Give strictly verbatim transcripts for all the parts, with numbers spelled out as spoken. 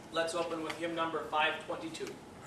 Let's open with hymn number five twenty-two.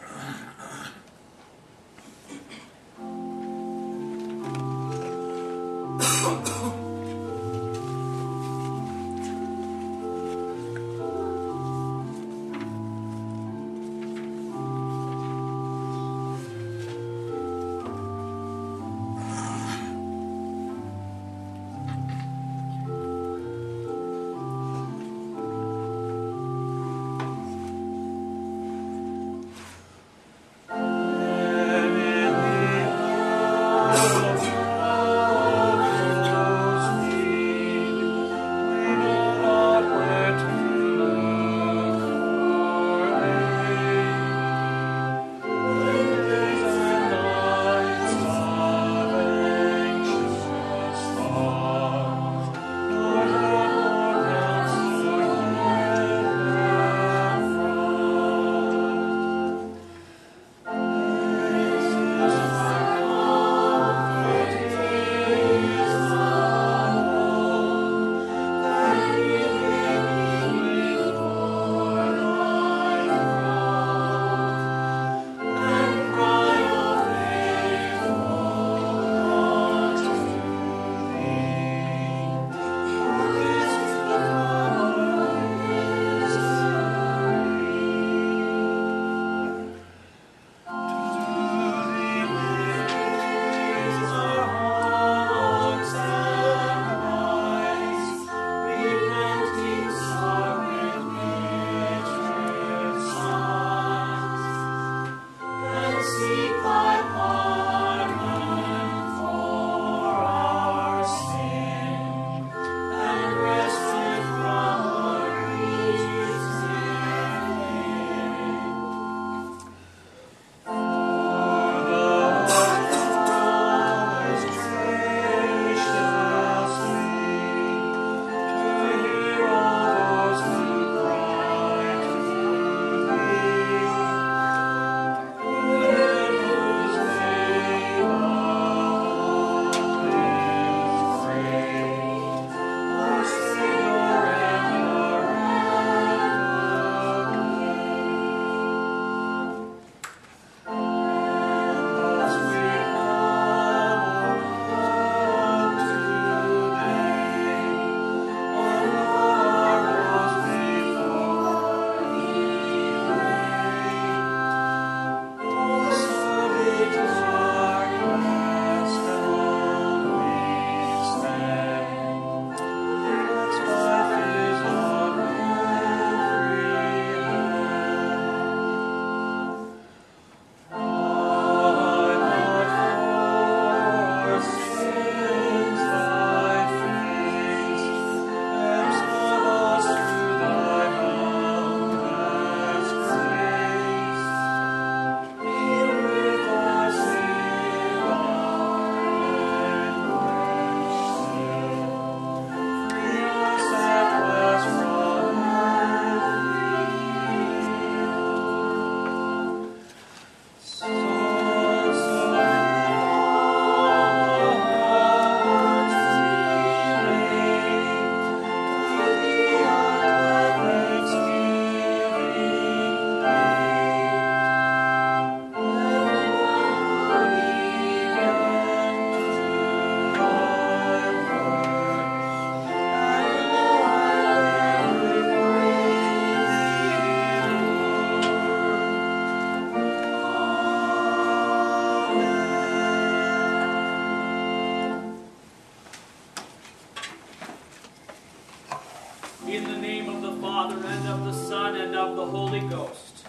In the name of the Father, and of the Son, and of the Holy Ghost.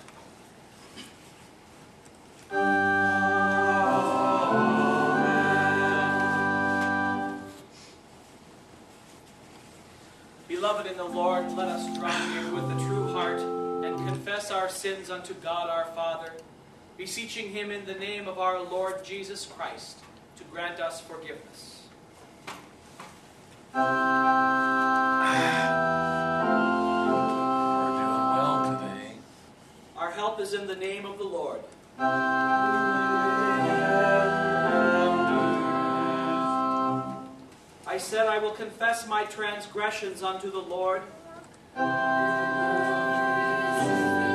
Amen. Beloved in the Lord, let us draw near with a true heart and confess our sins unto God our Father, beseeching Him in the name of our Lord Jesus Christ to grant us forgiveness. Our help is in the name of the Lord. I said, I will confess my transgressions unto the Lord.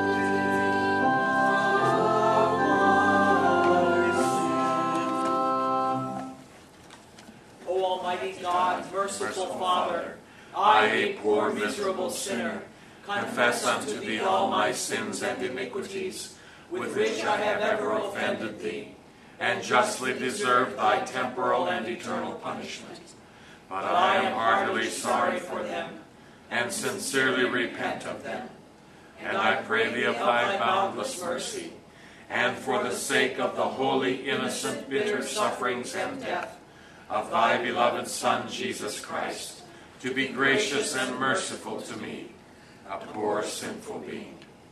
merciful Father, I, a poor miserable sinner, confess unto thee all my sins and iniquities, with which I have ever offended thee, and justly deserve thy temporal and eternal punishment. But I am heartily sorry for them, and sincerely repent of them. And I pray thee of thy boundless mercy, and for the sake of the holy, innocent, bitter sufferings and death of thy beloved Son, Jesus Christ, to be gracious and merciful to me, a poor sinful being.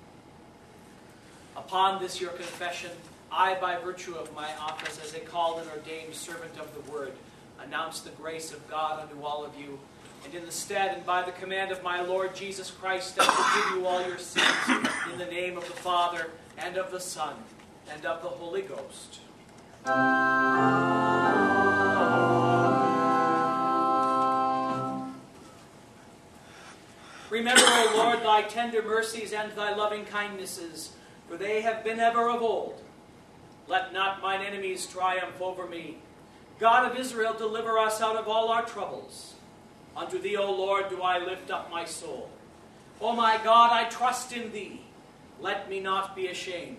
Upon this your confession, I, by virtue of my office as a called and ordained servant of the Word, announce the grace of God unto all of you, and in the stead and by the command of my Lord Jesus Christ, I forgive you all your sins, in the name of the Father, and of the Son, and of the Holy Ghost. Remember, O Lord, thy tender mercies and thy loving kindnesses, for they have been ever of old. Let not mine enemies triumph over me. God of Israel, deliver us out of all our troubles. Unto thee, O Lord, do I lift up my soul. O my God, I trust in thee. Let me not be ashamed.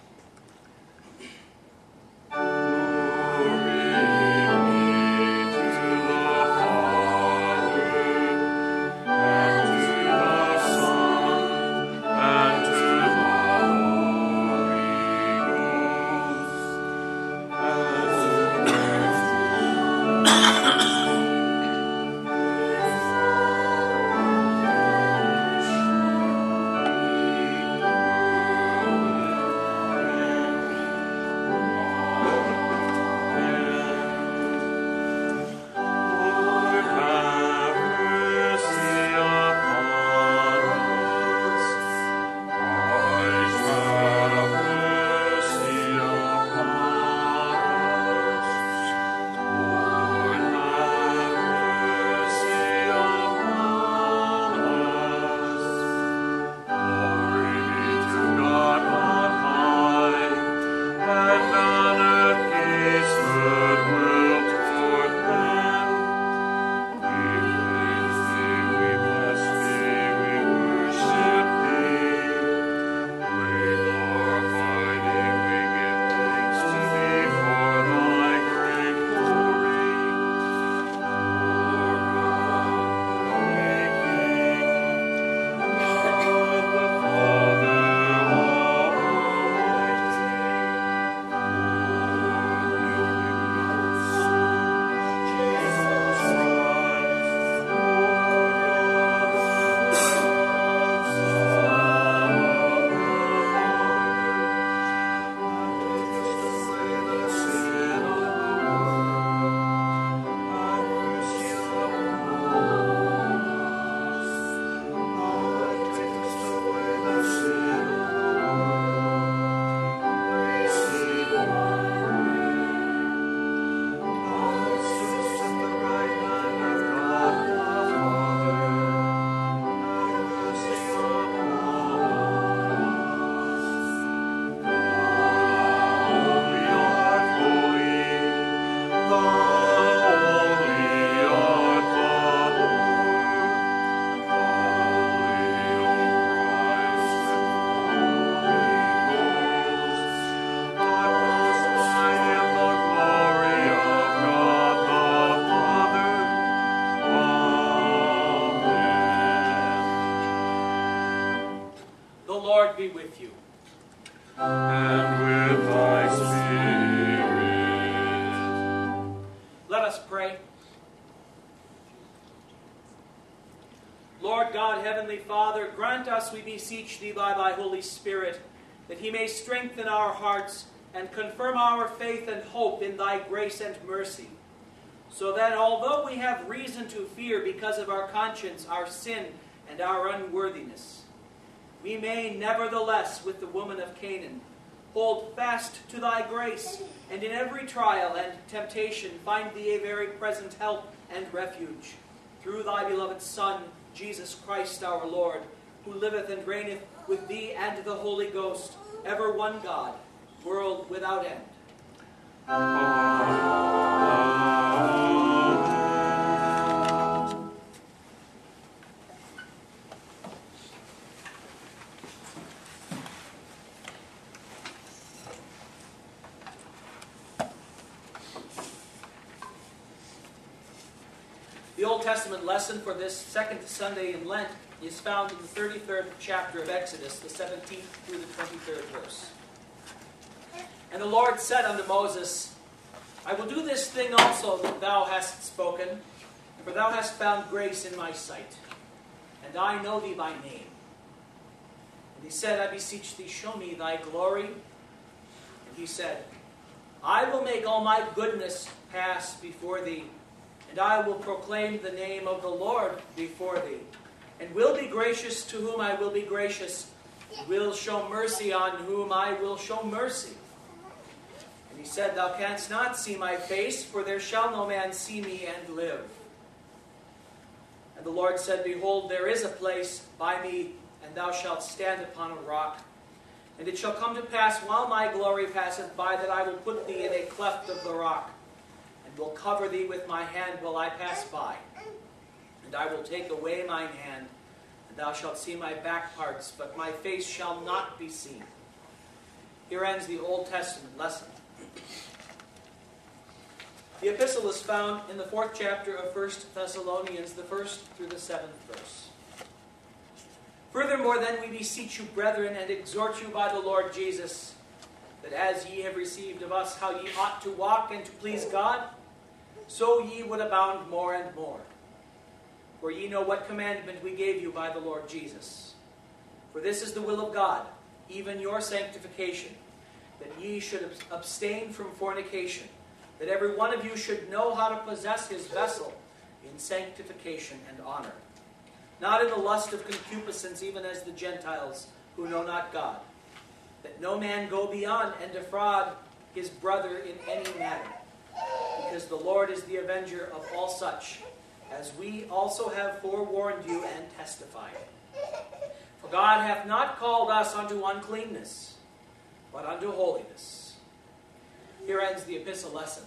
Be with you. And with thy spirit. Let us pray. Lord God, Heavenly Father, grant us, we beseech thee, by thy Holy Spirit, that he may strengthen our hearts and confirm our faith and hope in thy grace and mercy, so that although we have reason to fear because of our conscience, our sin, and our unworthiness, we may nevertheless, with the woman of Canaan, hold fast to thy grace, and in every trial and temptation find thee a very present help and refuge, through thy beloved Son, Jesus Christ our Lord, who liveth and reigneth with thee and the Holy Ghost, ever one God, world without end. Amen. The Old Testament lesson for this second Sunday in Lent is found in the thirty-third chapter of Exodus, the seventeenth through the twenty-third verse. And the Lord said unto Moses, I will do this thing also that thou hast spoken, for thou hast found grace in my sight, and I know thee by name. And he said, I beseech thee, show me thy glory. And he said, I will make all my goodness pass before thee, and I will proclaim the name of the Lord before thee, and will be gracious to whom I will be gracious, and will show mercy on whom I will show mercy. And he said, Thou canst not see my face, for there shall no man see me and live. And the Lord said, Behold, there is a place by me, and thou shalt stand upon a rock. And it shall come to pass, while my glory passeth by, that I will put thee in a cleft of the rock, and will cover thee with my hand while I pass by. And I will take away mine hand, and thou shalt see my back parts, but my face shall not be seen. Here ends the Old Testament lesson. The epistle is found in the fourth chapter of First Thessalonians, the first through the seventh verse. Furthermore, then, we beseech you, brethren, and exhort you by the Lord Jesus, that as ye have received of us how ye ought to walk and to please God, so ye would abound more and more. For ye know what commandment we gave you by the Lord Jesus. For this is the will of God, even your sanctification, that ye should abstain from fornication, that every one of you should know how to possess his vessel in sanctification and honor, not in the lust of concupiscence, even as the Gentiles who know not God, that no man go beyond and defraud his brother in any matter, because the Lord is the avenger of all such, as we also have forewarned you and testified. For God hath not called us unto uncleanness, but unto holiness. Here ends the epistle lesson.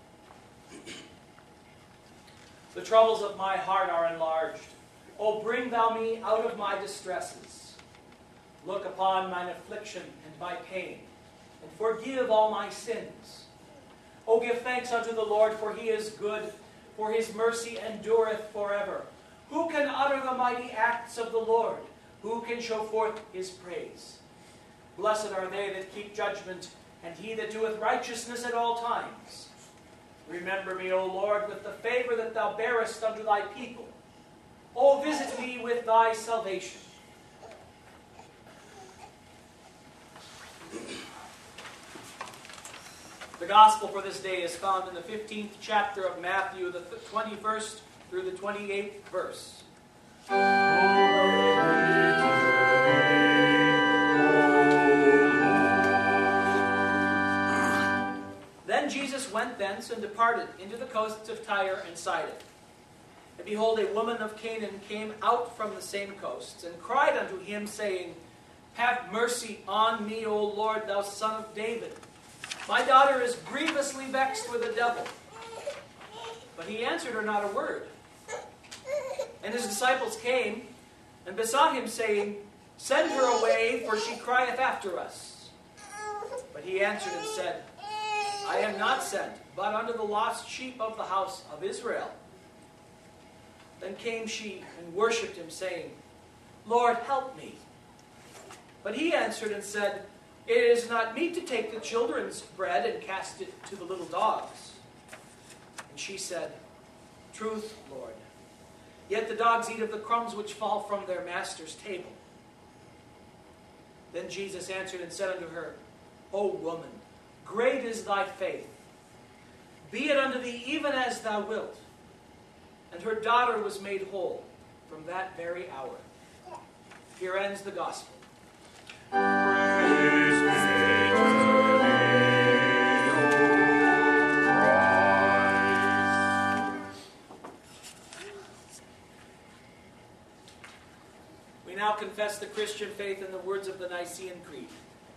The troubles of my heart are enlarged. O bring thou me out of my distresses. Look upon mine affliction and my pain, and forgive all my sins. O give thanks unto the Lord, for he is good, for his mercy endureth forever. Who can utter the mighty acts of the Lord? Who can show forth his praise? Blessed are they that keep judgment, and he that doeth righteousness at all times. Remember me, O Lord, with the favor that thou bearest unto thy people. O visit me with thy salvation. The gospel for this day is found in the fifteenth chapter of Matthew, the twenty-first through the twenty-eighth verse. Then Jesus went thence and departed into the coasts of Tyre and Sidon. And behold, a woman of Canaan came out from the same coasts, and cried unto him, saying, Have mercy on me, O Lord, thou son of David. My daughter is grievously vexed with the devil. But he answered her not a word. And his disciples came, and besought him, saying, Send her away, for she crieth after us. But he answered and said, I am not sent, but unto the lost sheep of the house of Israel. Then came she and worshipped him, saying, Lord, help me. But he answered and said, It is not meet to take the children's bread and cast it to the little dogs. And she said, Truth, Lord. Yet the dogs eat of the crumbs which fall from their master's table. Then Jesus answered and said unto her, O woman, great is thy faith. Be it unto thee even as thou wilt. And her daughter was made whole from that very hour. Here ends the gospel. Praise be to thee, O Christ. We now confess the Christian faith in the words of the Nicene Creed.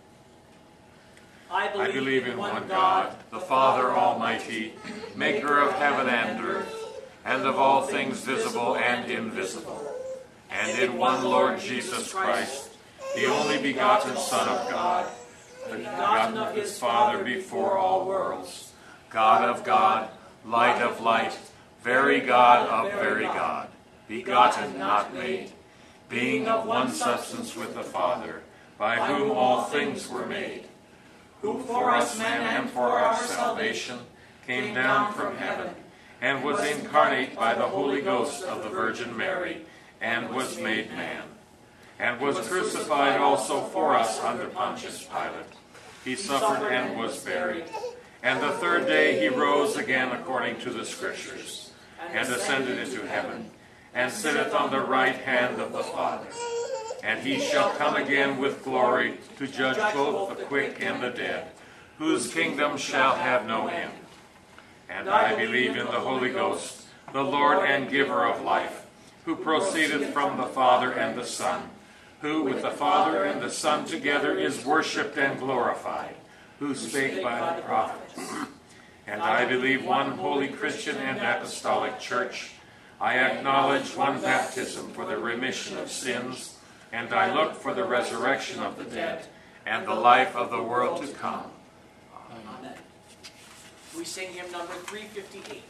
I believe, I believe in one God, the Father Almighty, maker of heaven and earth, and of all things visible and invisible, and in one Lord Jesus Christ, the only begotten Son of God, the begotten of his Father before all worlds, God of God, light of light, very God of very God, begotten, not made, being of one substance with the Father, by whom all things were made, who for us men and for our salvation came down from heaven, and was incarnate by the Holy Ghost of the Virgin Mary, and was made man, and was crucified also for us under Pontius Pilate. He suffered and was buried, and the third day he rose again according to the Scriptures, and ascended into heaven, and sitteth on the right hand of the Father. And he shall come again with glory to judge both the quick and the dead, whose kingdom shall have no end. And I believe in the Holy Ghost, the Lord and giver of life, who proceedeth from the Father and the Son, who with the Father and the Son together is worshipped and glorified, who spake by the prophets. And I believe one holy Christian and apostolic church. I acknowledge one baptism for the remission of sins, and I look for the resurrection of the dead and the life of the world to come. Amen. We sing hymn number three fifty-eight.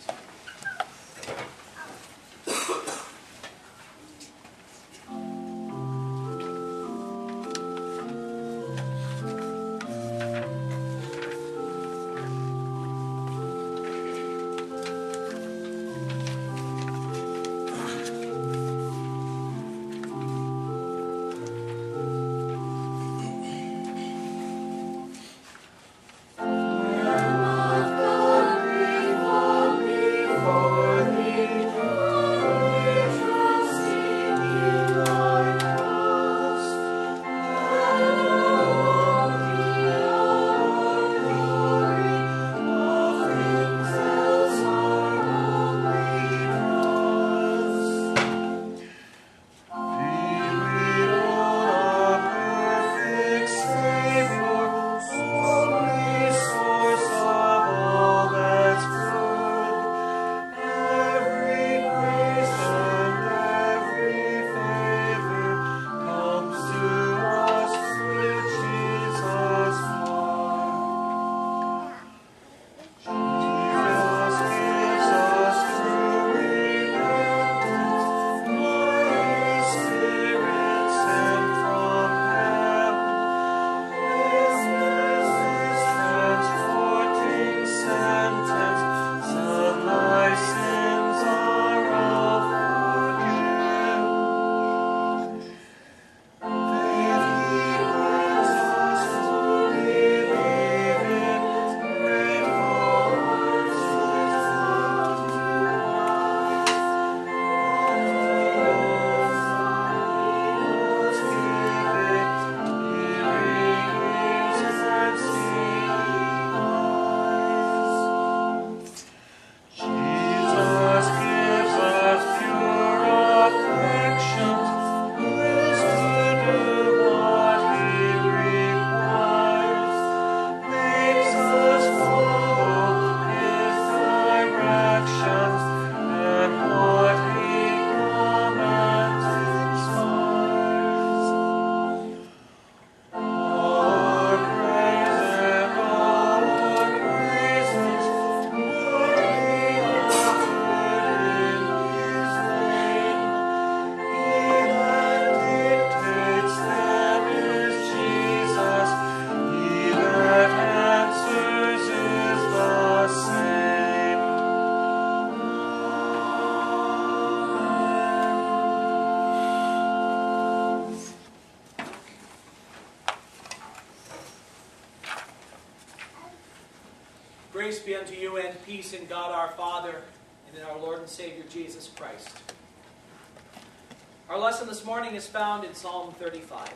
Grace be unto you and peace in God our Father and in our Lord and Savior Jesus Christ. Our lesson this morning is found in Psalm thirty-five.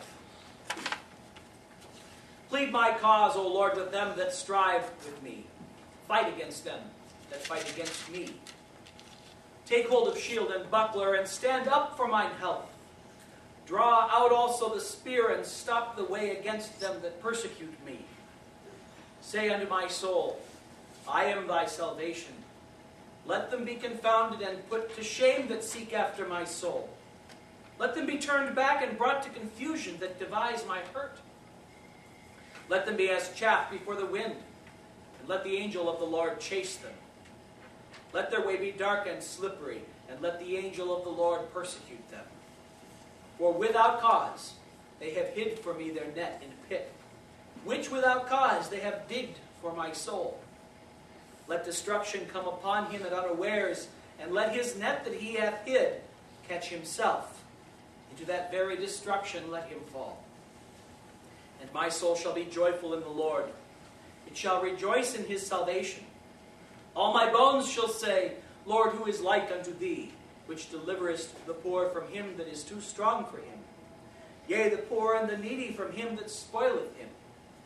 Plead my cause, O Lord, with them that strive with me. Fight against them that fight against me. Take hold of shield and buckler, and stand up for mine help. Draw out also the spear, and stop the way against them that persecute me. Say unto my soul, I am thy salvation. Let them be confounded and put to shame that seek after my soul. Let them be turned back and brought to confusion that devise my hurt. Let them be as chaff before the wind, and let the angel of the Lord chase them. Let their way be dark and slippery, and let the angel of the Lord persecute them. For without cause they have hid for me their net in a pit, which without cause they have digged for my soul. Let destruction come upon him at unawares, and let his net that he hath hid catch himself. Into that very destruction let him fall. And my soul shall be joyful in the Lord. It shall rejoice in his salvation. All my bones shall say, Lord, who is like unto thee, which deliverest the poor from him that is too strong for him? Yea, the poor and the needy from him that spoileth him.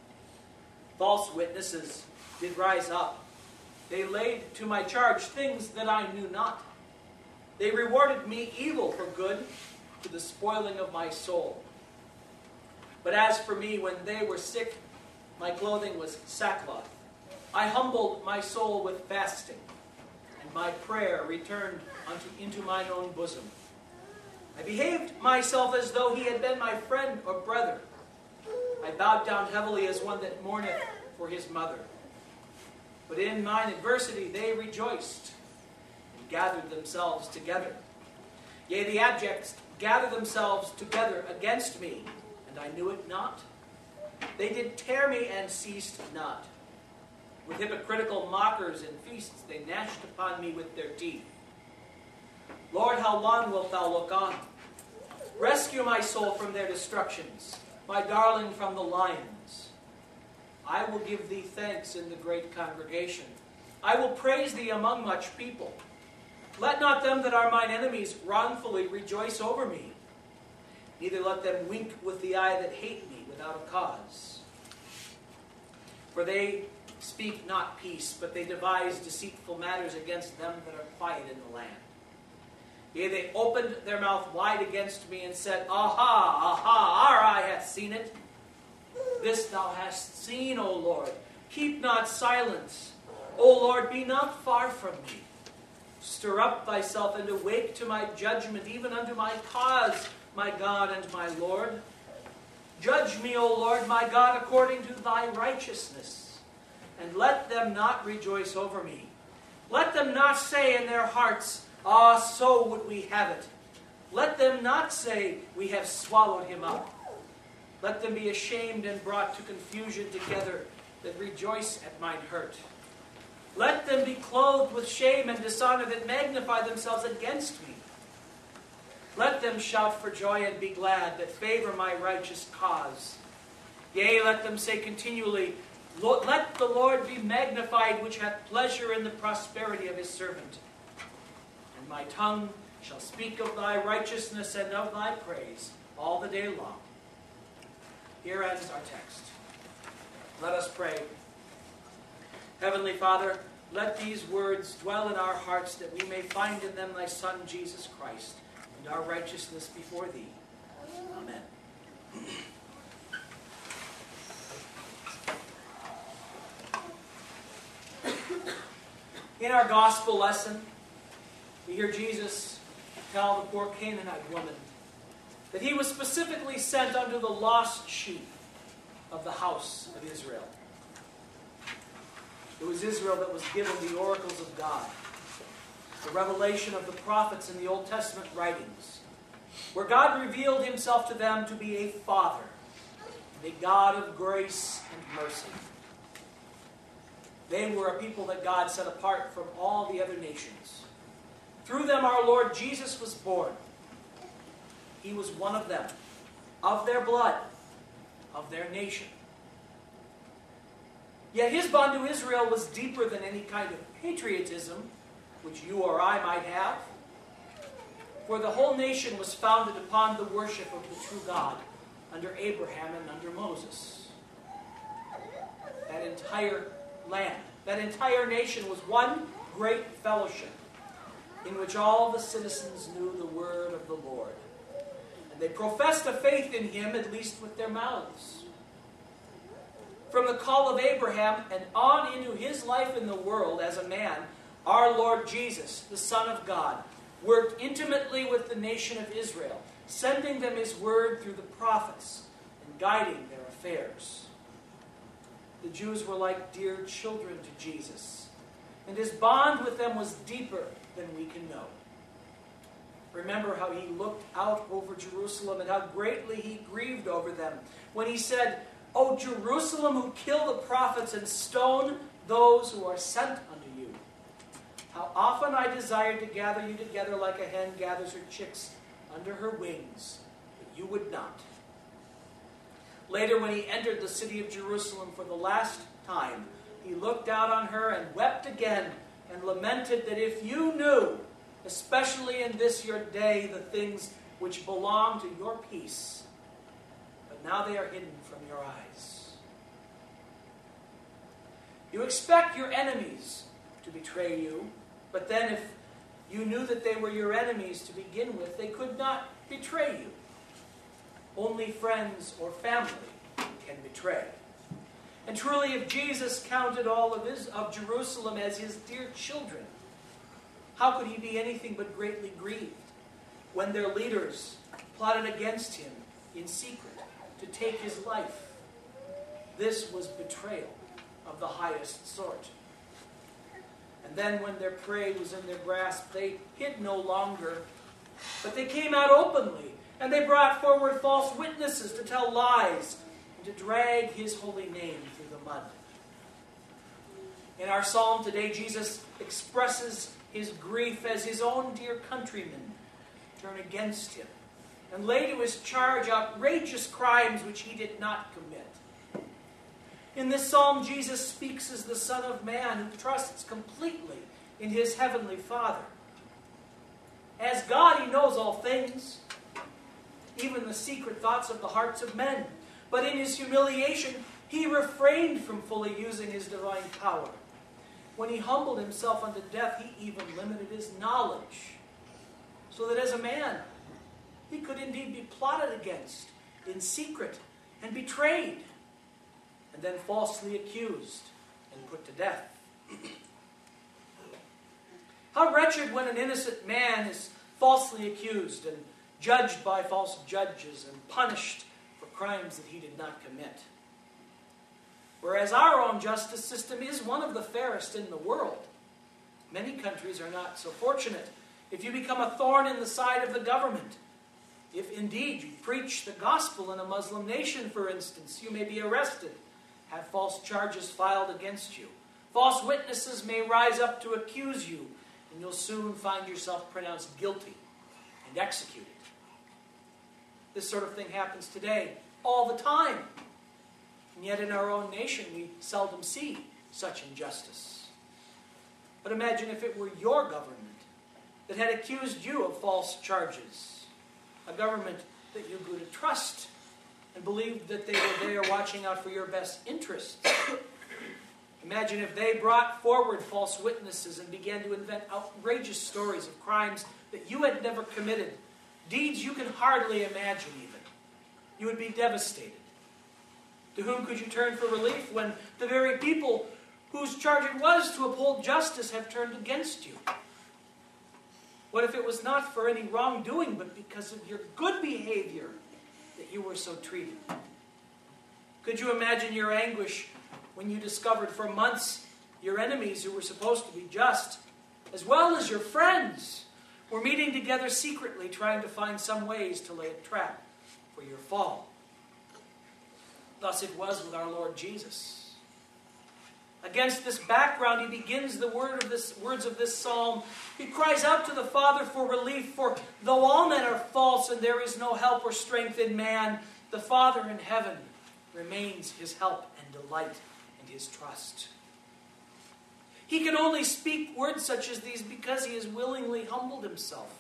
False witnesses did rise up. They laid to my charge things that I knew not. They rewarded me evil for good, to the spoiling of my soul. But as for me, when they were sick, my clothing was sackcloth. I humbled my soul with fasting, and my prayer returned unto, into mine own bosom. I behaved myself as though he had been my friend or brother. I bowed down heavily as one that mourneth for his mother. But in mine adversity they rejoiced, and gathered themselves together. Yea, the abjects gathered themselves together against me, and I knew it not. They did tear me and ceased not. With hypocritical mockers and feasts they gnashed upon me with their teeth. Lord, how long wilt thou look on? Rescue my soul from their destructions, my darling from the lions. I will give thee thanks in the great congregation. I will praise thee among much people. Let not them that are mine enemies wrongfully rejoice over me. Neither let them wink with the eye that hate me without a cause. For they speak not peace, but they devise deceitful matters against them that are quiet in the land. Yea, they opened their mouth wide against me and said, Aha, aha, our eye hath seen it. This thou hast seen, O Lord. Keep not silence. O Lord, be not far from me. Stir up thyself and awake to my judgment, even unto my cause, my God and my Lord. Judge me, O Lord, my God, according to thy righteousness, and let them not rejoice over me. Let them not say in their hearts, Ah, so would we have it. Let them not say, We have swallowed him up. Let them be ashamed and brought to confusion together that rejoice at mine hurt. Let them be clothed with shame and dishonor that magnify themselves against me. Let them shout for joy and be glad that favor my righteous cause. Yea, let them say continually, Let the Lord be magnified, which hath pleasure in the prosperity of his servant. And my tongue shall speak of thy righteousness and of thy praise all the day long. Here ends our text. Let us pray. Heavenly Father, let these words dwell in our hearts, that we may find in them thy Son, Jesus Christ, and our righteousness before thee. Amen. In our gospel lesson, we hear Jesus tell the poor Canaanite woman that he was specifically sent unto the lost sheep of the house of Israel. It was Israel that was given the oracles of God, the revelation of the prophets in the Old Testament writings, where God revealed himself to them to be a Father, and a God of grace and mercy. They were a people that God set apart from all the other nations. Through them our Lord Jesus was born. He was one of them, of their blood, of their nation. Yet his bond to Israel was deeper than any kind of patriotism, which you or I might have. For the whole nation was founded upon the worship of the true God under Abraham and under Moses. That entire land, that entire nation was one great fellowship in which all the citizens knew the word of the Lord. And they professed a faith in him, at least with their mouths. From the call of Abraham and on into his life in the world as a man, our Lord Jesus, the Son of God, worked intimately with the nation of Israel, sending them his word through the prophets and guiding their affairs. The Jews were like dear children to Jesus. and his bond with them was deeper than we can know. Remember how he looked out over Jerusalem and how greatly he grieved over them when he said, "O Jerusalem, who kill the prophets and stone those who are sent unto you. How often I desired to gather you together like a hen gathers her chicks under her wings, but you would not." Later, when he entered the city of Jerusalem for the last time, he looked out on her and wept again and lamented that if you knew, especially in this your day, the things which belong to your peace, but now they are hidden from your eyes. You expect your enemies to betray you, but then if you knew that they were your enemies to begin with, they could not betray you. Only friends or family can betray. And truly, if Jesus counted all of his of Jerusalem as his dear children, how could he be anything but greatly grieved when their leaders plotted against him in secret to take his life? This was betrayal of the highest sort. And then when their prey was in their grasp, they hid no longer, but they came out openly, and they brought forward false witnesses to tell lies and to drag his holy name through the mud. In our psalm today, Jesus expresses his grief as his own dear countrymen turn against him and lay to his charge outrageous crimes which he did not commit. In this psalm, Jesus speaks as the Son of Man who trusts completely in his heavenly Father. As God, he knows all things, even the secret thoughts of the hearts of men. But in his humiliation, he refrained from fully using his divine power. When he humbled himself unto death, he even limited his knowledge, so that as a man, he could indeed be plotted against in secret and betrayed, and then falsely accused and put to death. How wretched when an innocent man is falsely accused and judged by false judges and punished for crimes that he did not commit. Whereas our own justice system is one of the fairest in the world. Many countries are not so fortunate. If you become a thorn in the side of the government, if indeed you preach the gospel in a Muslim nation, for instance, you may be arrested, have false charges filed against you. False witnesses may rise up to accuse you, and you'll soon find yourself pronounced guilty and executed. This sort of thing happens today all the time. And yet in our own nation, we seldom see such injustice. But imagine if it were your government that had accused you of false charges. A government that you grew to trust and believed that they were there watching out for your best interests. Imagine if they brought forward false witnesses and began to invent outrageous stories of crimes that you had never committed, deeds you can hardly imagine even. You would be devastated. To whom could you turn for relief when the very people whose charge it was to uphold justice have turned against you? What if it was not for any wrongdoing, but because of your good behavior that you were so treated? Could you imagine your anguish when you discovered for months your enemies who were supposed to be just, as well as your friends, were meeting together secretly trying to find some ways to lay a trap for your fall? Thus it was with our Lord Jesus. Against this background, he begins the word of this, words of this psalm. He cries out to the Father for relief, for though all men are false and there is no help or strength in man, the Father in heaven remains his help and delight and his trust. He can only speak words such as these because he has willingly humbled himself.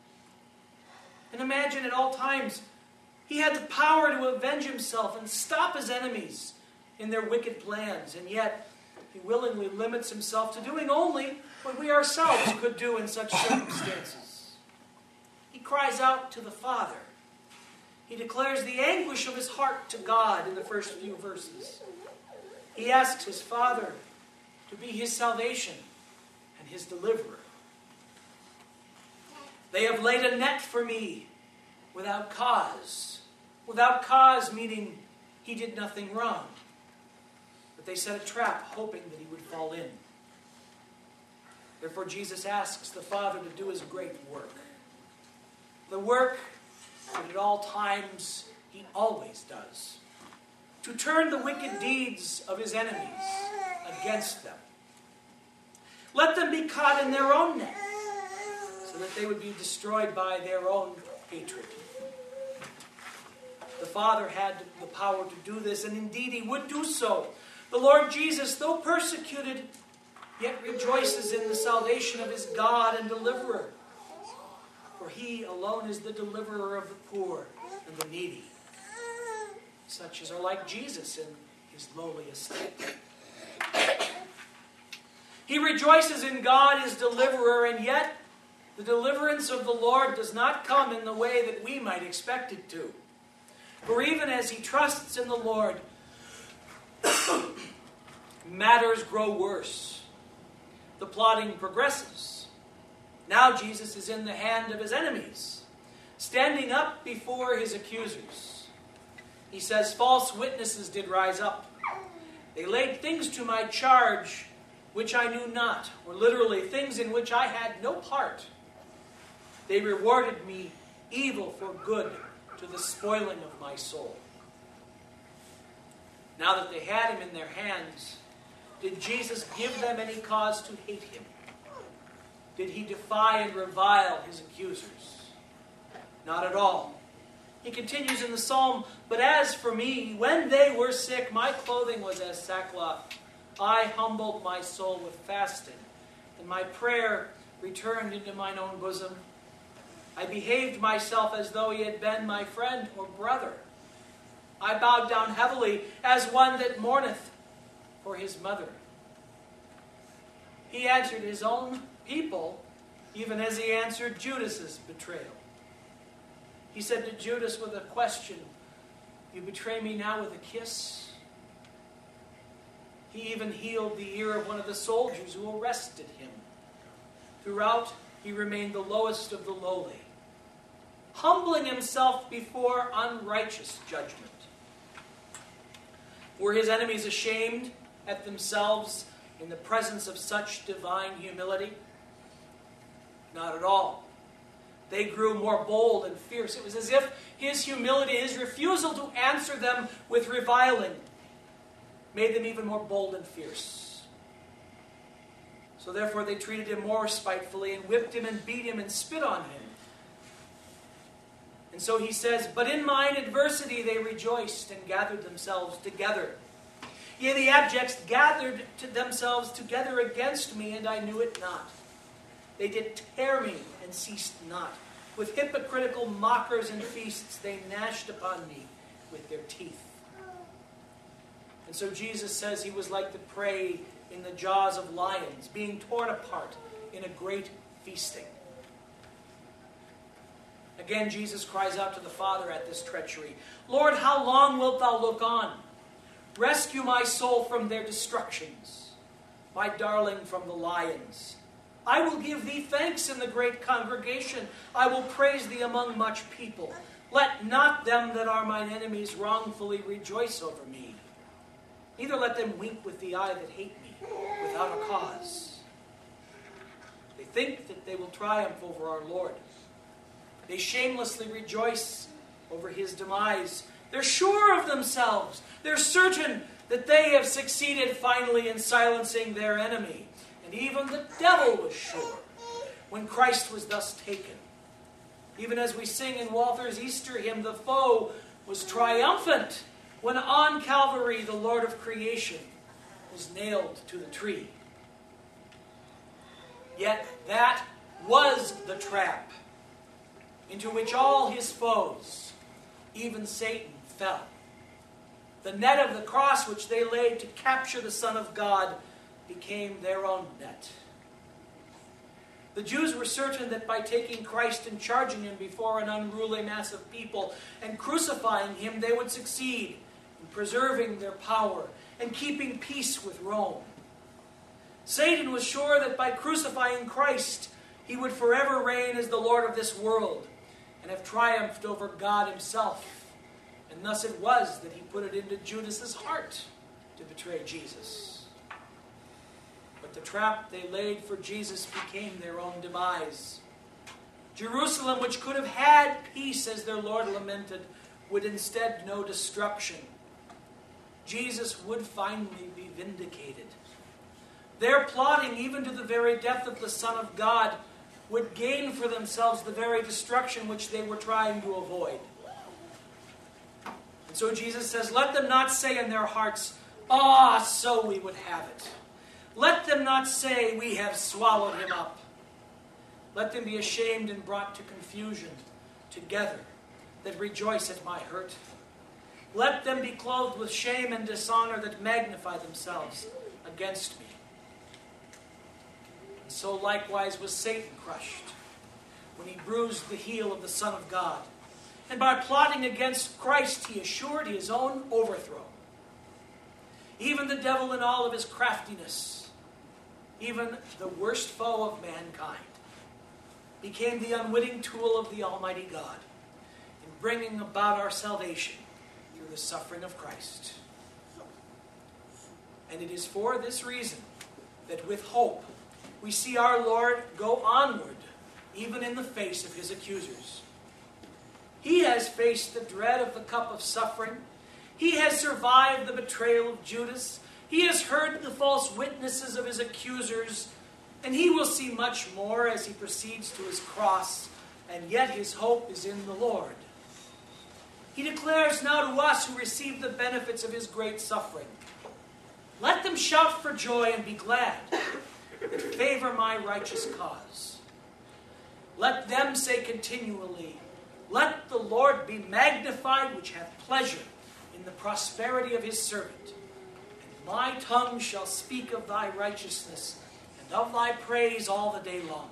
And imagine at all times, he had the power to avenge himself and stop his enemies in their wicked plans, and yet he willingly limits himself to doing only what we ourselves could do in such circumstances. He cries out to the Father. He declares the anguish of his heart to God in the first few verses. He asks his Father to be his salvation and his deliverer. They have laid a net for me without cause. Without cause, meaning he did nothing wrong. But they set a trap, hoping that he would fall in. Therefore, Jesus asks the Father to do his great work. The work that at all times he always does. To turn the wicked deeds of his enemies against them. Let them be caught in their own net, so that they would be destroyed by their own hatred. The Father had the power to do this, and indeed he would do so. The Lord Jesus, though persecuted, yet rejoices in the salvation of his God and deliverer. For he alone is the deliverer of the poor and the needy, such as are like Jesus in his lowly estate. He rejoices in God, his deliverer, and yet the deliverance of the Lord does not come in the way that we might expect it to. For even as he trusts in the Lord, matters grow worse. The plotting progresses. Now Jesus is in the hand of his enemies, standing up before his accusers. He says, false witnesses did rise up. They laid things to my charge which I knew not, or literally things in which I had no part. They rewarded me evil for good to the spoiling of my soul. Now that they had him in their hands, did Jesus give them any cause to hate him? Did he defy and revile his accusers? Not at all. He continues in the psalm, but as for me, when they were sick, my clothing was as sackcloth. I humbled my soul with fasting, and my prayer returned into mine own bosom. I behaved myself as though he had been my friend or brother. I bowed down heavily as one that mourneth for his mother. He answered his own people, even as he answered Judas's betrayal. He said to Judas with a question, you betray me now with a kiss? He even healed the ear of one of the soldiers who arrested him. Throughout, he remained the lowest of the lowly, humbling himself before unrighteous judgment. Were his enemies ashamed at themselves in the presence of such divine humility? Not at all. They grew more bold and fierce. It was as if his humility, his refusal to answer them with reviling, made them even more bold and fierce. So therefore they treated him more spitefully and whipped him and beat him and spit on him. And so he says, but in mine adversity they rejoiced and gathered themselves together. Yea, the abjects gathered to themselves together against me, and I knew it not. They did tear me and ceased not. With hypocritical mockers and feasts they gnashed upon me with their teeth. And so Jesus says he was like the prey in the jaws of lions, being torn apart in a great feasting. Again, Jesus cries out to the Father at this treachery. Lord, how long wilt thou look on? Rescue my soul from their destructions, my darling from the lions. I will give thee thanks in the great congregation. I will praise thee among much people. Let not them that are mine enemies wrongfully rejoice over me. Neither let them wink with the eye that hate me without a cause. They think that they will triumph over our Lord. They shamelessly rejoice over his demise. They're sure of themselves. They're certain that they have succeeded finally in silencing their enemy. And even the devil was sure when Christ was thus taken. Even as we sing in Walther's Easter hymn, the foe was triumphant when on Calvary the Lord of creation was nailed to the tree. Yet that was the trap into which all his foes, even Satan, fell. The net of the cross which they laid to capture the Son of God became their own net. The Jews were certain that by taking Christ and charging him before an unruly mass of people and crucifying him, they would succeed in preserving their power and keeping peace with Rome. Satan was sure that by crucifying Christ, he would forever reign as the Lord of this world and have triumphed over God himself. And thus it was that he put it into Judas's heart to betray Jesus. But But the trap they laid for Jesus became their own demise. Jerusalem, which could have had peace, as their Lord lamented, would instead know destruction. Jesus would finally be vindicated. Their plotting, even to the very death of the Son of God, would gain for themselves the very destruction which they were trying to avoid. And so Jesus says, let them not say in their hearts, ah, so we would have it. Let them not say, we have swallowed him up. Let them be ashamed and brought to confusion together that rejoice at my hurt. Let them be clothed with shame and dishonor that magnify themselves against me. And so likewise was Satan crushed when he bruised the heel of the Son of God. And by plotting against Christ, he assured his own overthrow. Even the devil in all of his craftiness, even the worst foe of mankind, became the unwitting tool of the Almighty God in bringing about our salvation through the suffering of Christ. And it is for this reason that with hope we see our Lord go onward, even in the face of his accusers. He has faced the dread of the cup of suffering. He has survived the betrayal of Judas. He has heard the false witnesses of his accusers. And he will see much more as he proceeds to his cross. And yet his hope is in the Lord. He declares now to us who receive the benefits of his great suffering, let them shout for joy and be glad that favor my righteous cause. Let them say continually, let the Lord be magnified, which hath pleasure in the prosperity of his servant. And my tongue shall speak of thy righteousness and of thy praise all the day long.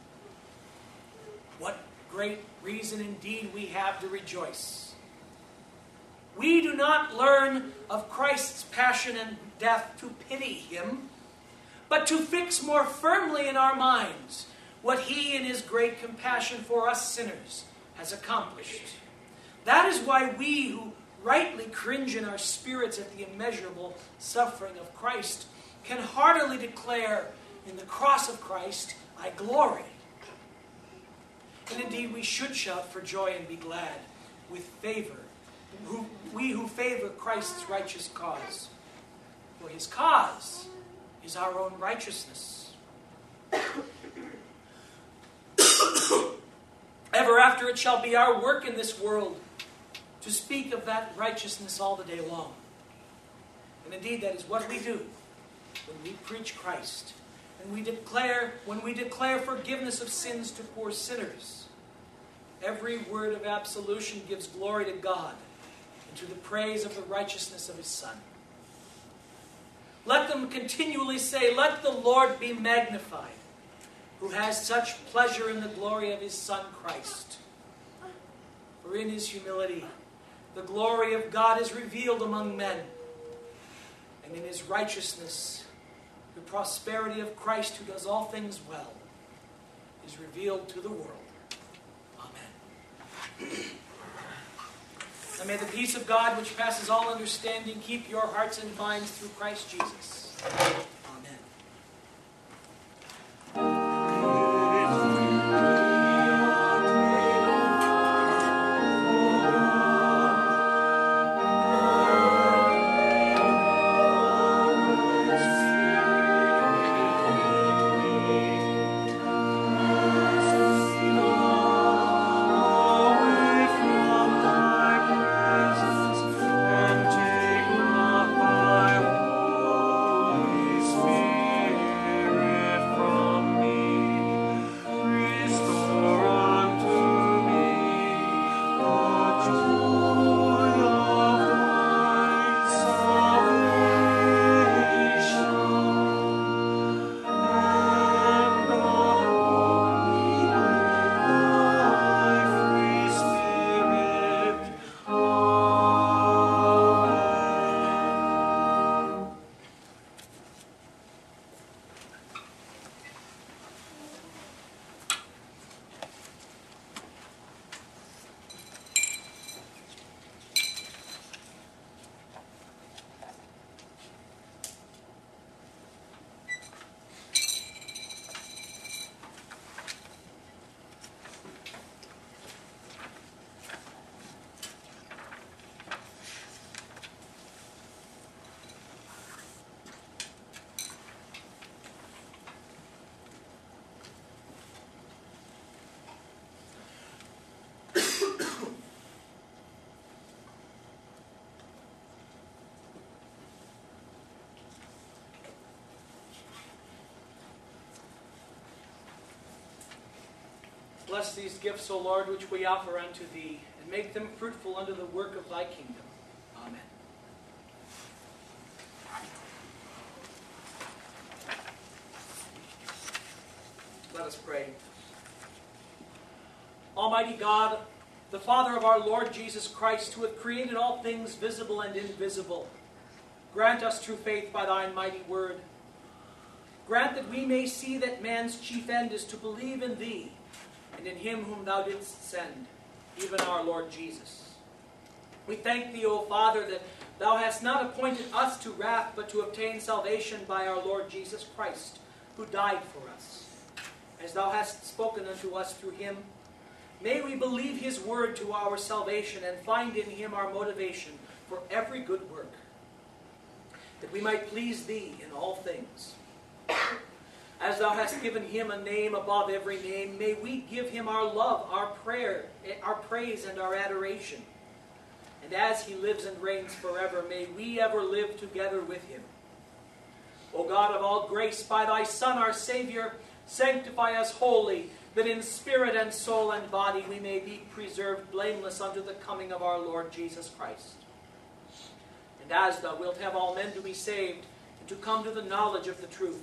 What great reason indeed we have to rejoice. We do not learn of Christ's passion and death to pity him, but to fix more firmly in our minds what he in his great compassion for us sinners has accomplished. That is why we who rightly cringe in our spirits at the immeasurable suffering of Christ can heartily declare, in the cross of Christ, I glory. And indeed we should shout for joy and be glad with favor, who, we who favor Christ's righteous cause. For his cause is our own righteousness. Ever after it shall be our work in this world to speak of that righteousness all the day long. And indeed that is what we do when we preach Christ. And we declare, when we declare forgiveness of sins to poor sinners. Every word of absolution gives glory to God and to the praise of the righteousness of his Son. Let them continually say, let the Lord be magnified, who has such pleasure in the glory of his Son Christ. For in his humility, the glory of God is revealed among men, and in his righteousness, the prosperity of Christ, who does all things well, is revealed to the world. Amen. And may the peace of God, which passes all understanding, keep your hearts and minds through Christ Jesus. Amen. From taking up thy holy Bless these gifts, O Lord, which we offer unto Thee, and make them fruitful unto the work of Thy kingdom. Amen. Let us pray. Almighty God, the Father of our Lord Jesus Christ, who hath created all things visible and invisible, grant us true faith by Thine mighty word. Grant that we may see that man's chief end is to believe in Thee, and in Him whom Thou didst send, even our Lord Jesus. We thank Thee, O Father, that Thou hast not appointed us to wrath, but to obtain salvation by our Lord Jesus Christ, who died for us. As Thou hast spoken unto us through Him, may we believe His word to our salvation and find in Him our motivation for every good work, that we might please Thee in all things. As Thou hast given Him a name above every name, may we give Him our love, our prayer, our praise, and our adoration. And as He lives and reigns forever, may we ever live together with Him. O God of all grace, by Thy Son, our Savior, sanctify us wholly, that in spirit and soul and body we may be preserved blameless unto the coming of our Lord Jesus Christ. And as Thou wilt have all men to be saved, and to come to the knowledge of the truth,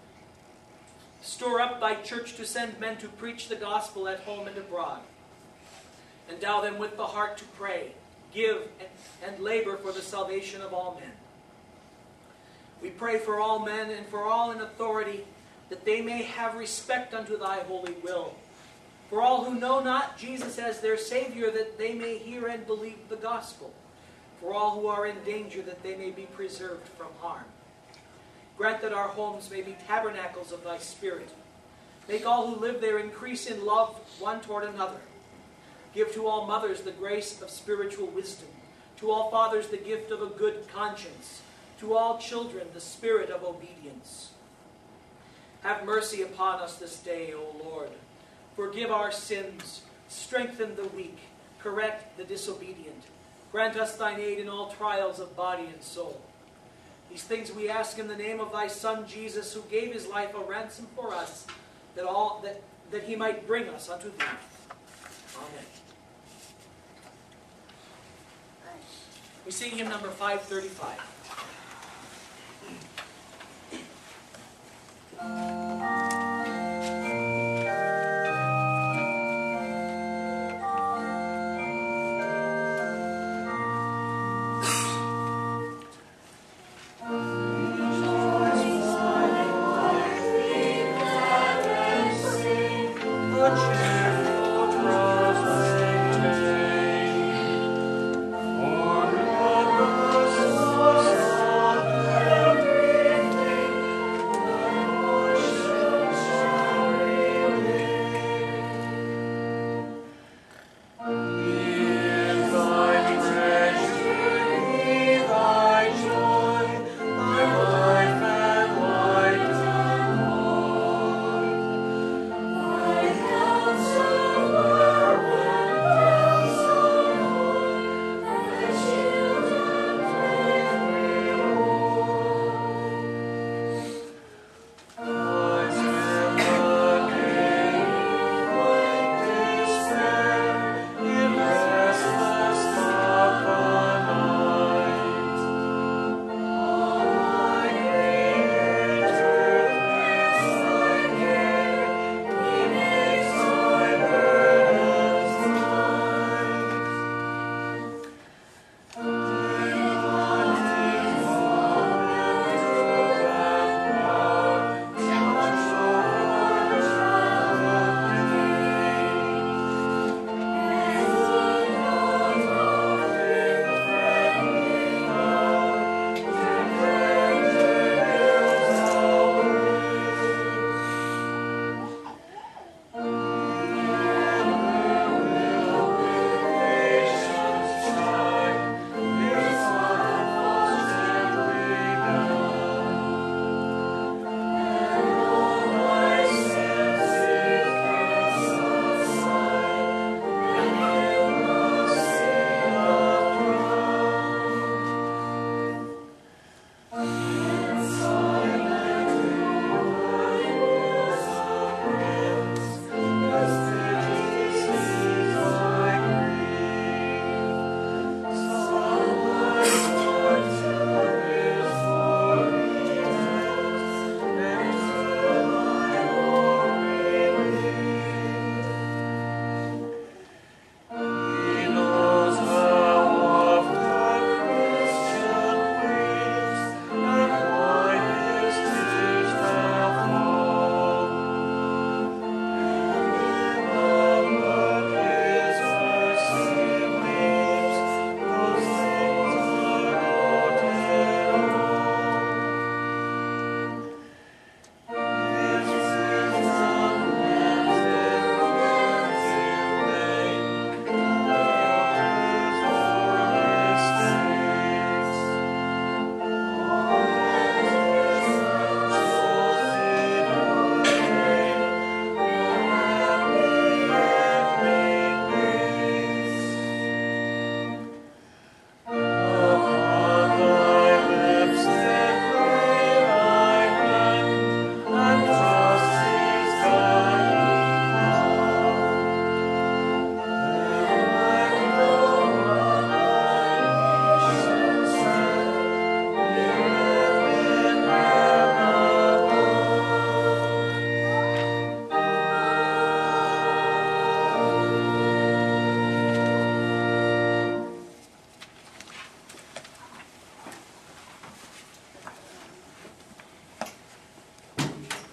store up Thy church to send men to preach the gospel at home and abroad. Endow them with the heart to pray, give, and, and labor for the salvation of all men. We pray for all men and for all in authority, that they may have respect unto Thy holy will. For all who know not Jesus as their Savior, that they may hear and believe the gospel. For all who are in danger, that they may be preserved from harm. Grant that our homes may be tabernacles of Thy Spirit. Make all who live there increase in love one toward another. Give to all mothers the grace of spiritual wisdom. To all fathers the gift of a good conscience. To all children the spirit of obedience. Have mercy upon us this day, O Lord. Forgive our sins. Strengthen the weak. Correct the disobedient. Grant us Thine aid in all trials of body and soul. These things we ask in the name of Thy Son, Jesus, who gave His life a ransom for us, that all that, that He might bring us unto Thee. Amen. We sing hymn number five thirty-five. Amen.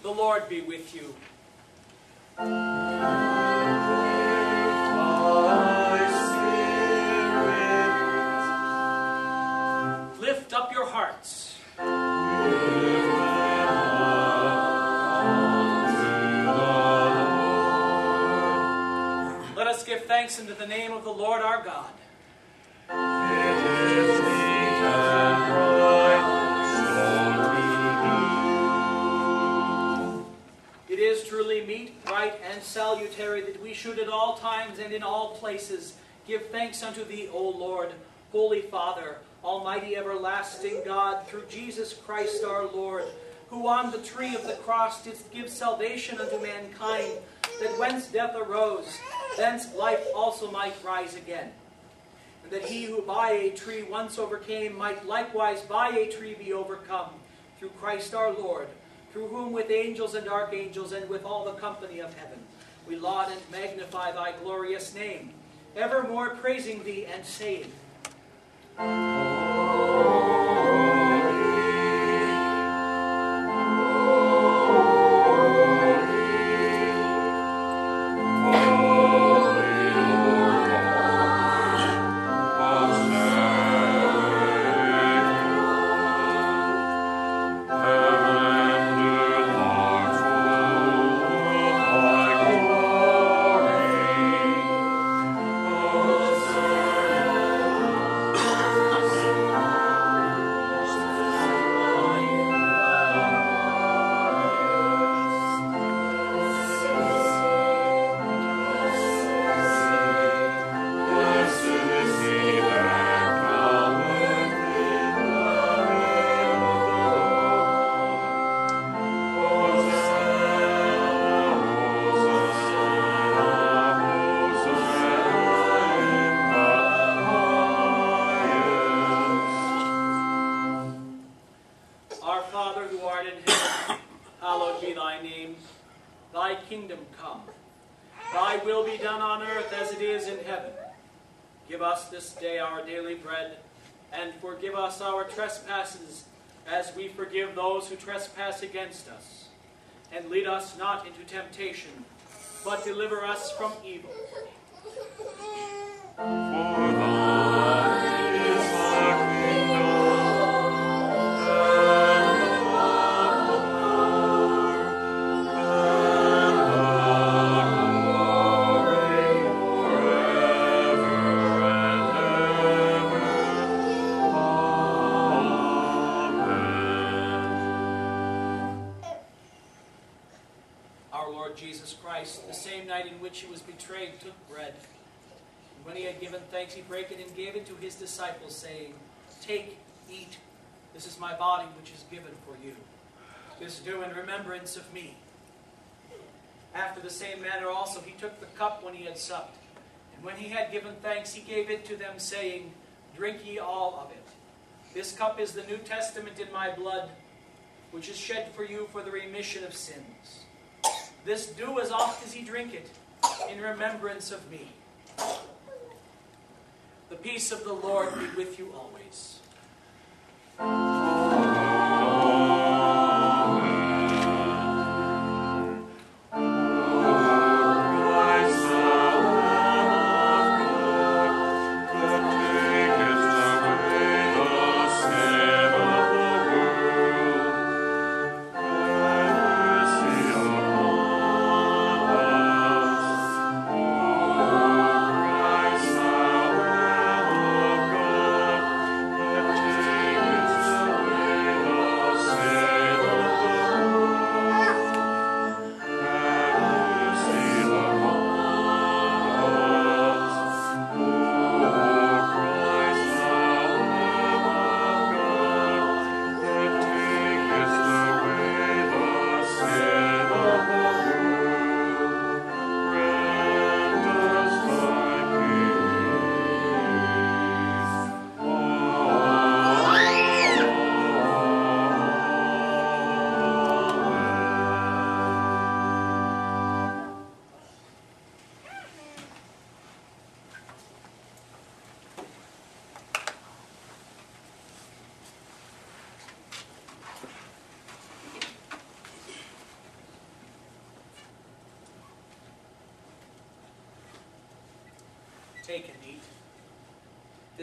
The Lord be with you. Lift up your hearts. Let us give thanks unto the name of the Lord our God. It is meet and right, so to do. It is truly meet, right, and salutary that we should at all times and in all places give thanks unto Thee, O Lord, Holy Father, Almighty everlasting God, through Jesus Christ our Lord, who on the tree of the cross didst give salvation unto mankind, that whence death arose, thence life also might rise again. And that he who by a tree once overcame might likewise by a tree be overcome, through Christ our Lord, through whom with angels and archangels and with all the company of heaven we laud and magnify Thy glorious name, evermore praising Thee and saying, Thy kingdom come. Thy will be done on earth as it is in heaven. Give us this day our daily bread, and forgive us our trespasses, as we forgive those who trespass against us. And lead us not into temptation, but deliver us from evil. For thine is the kingdom, and the power, and the glory, forever and ever. Amen. Our Lord Jesus Christ, the same night in which he was betrayed, took bread. And when he had given thanks, he brake it and gave it to his disciples, saying, Take, eat. This is my body, which is given for you. This do in remembrance of me. After the same manner also he took the cup when he had supped. And when he had given thanks, he gave it to them, saying, Drink ye all of it. This cup is the New Testament in my blood, which is shed for you for the remission of sins. This do as oft as ye drink it, in remembrance of me. The peace of the Lord be with you always. Christ, thou Lamb of God,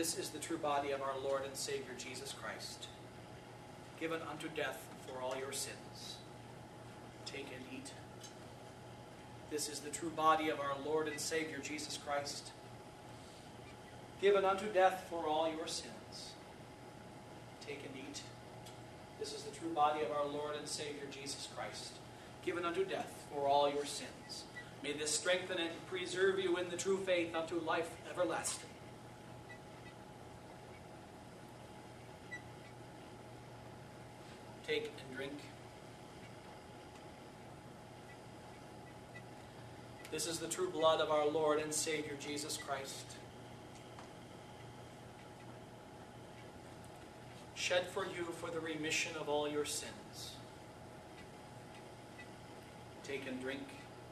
This is the true body of our Lord and Savior Jesus Christ, given unto death for all your sins. Take and eat. This is the true body of our Lord and Savior Jesus Christ, given unto death for all your sins. Take and eat. This is the true body of our Lord and Savior Jesus Christ, given unto death for all your sins. May this strengthen and preserve you in the true faith unto life everlasting. Take and drink. This is the true blood of our Lord and Savior Jesus Christ, shed for you for the remission of all your sins. Take and drink.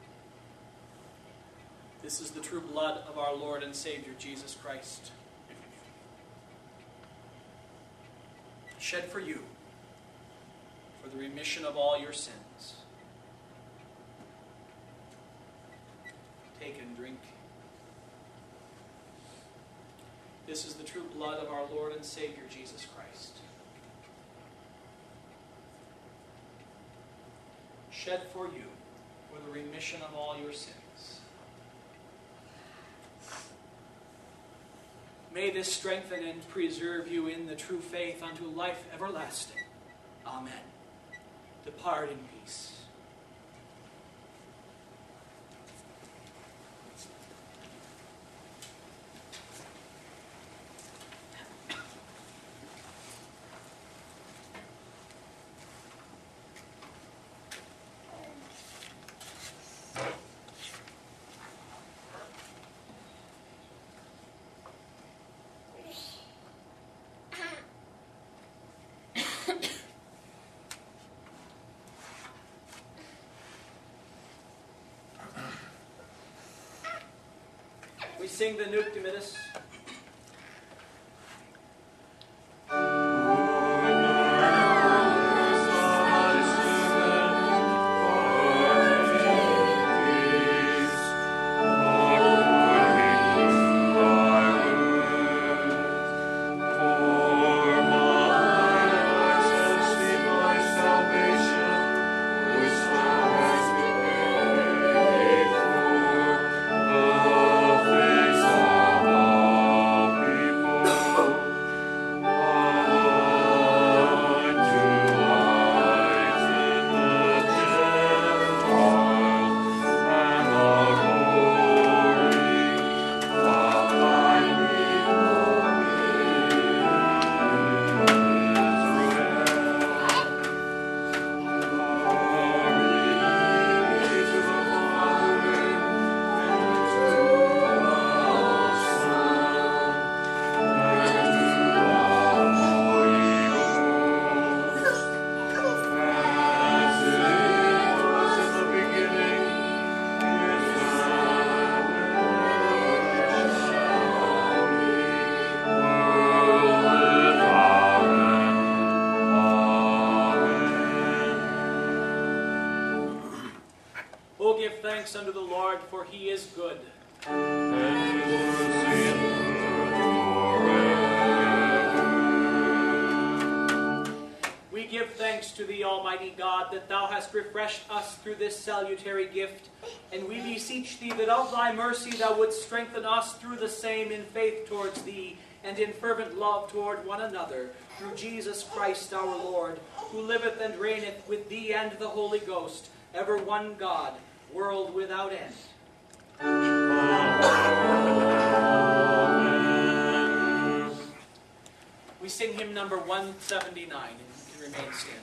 This is the true blood of our Lord and Savior Jesus Christ, shed for you for the remission of all your sins. Take and drink. This is the true blood of our Lord and Savior Jesus Christ, shed for you for the remission of all your sins. May this strengthen and preserve you in the true faith unto life everlasting. Amen. Depart in peace. We sing the Nunc Dimittis. Thanks unto the Lord, for he is good. And his mercy endureth forever. We give thanks to thee, Almighty God, that thou hast refreshed us through this salutary gift, and we beseech thee that of thy mercy thou wouldst strengthen us through the same in faith towards thee, and in fervent love toward one another, through Jesus Christ our Lord, who liveth and reigneth with thee and the Holy Ghost, ever one God, world without end. Amen. We sing hymn number one seventy-nine, and you can remain standing.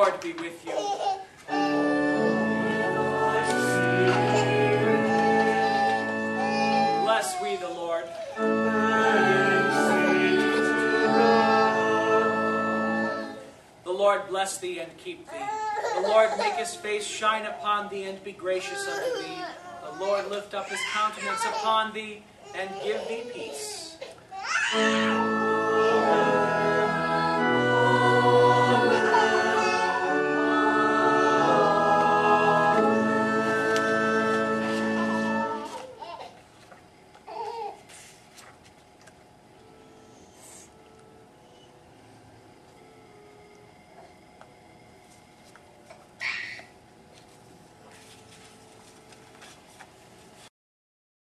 Lord be with you. Bless we the Lord. The Lord bless thee and keep thee. The Lord make his face shine upon thee and be gracious unto thee. The Lord lift up his countenance upon thee and give thee peace.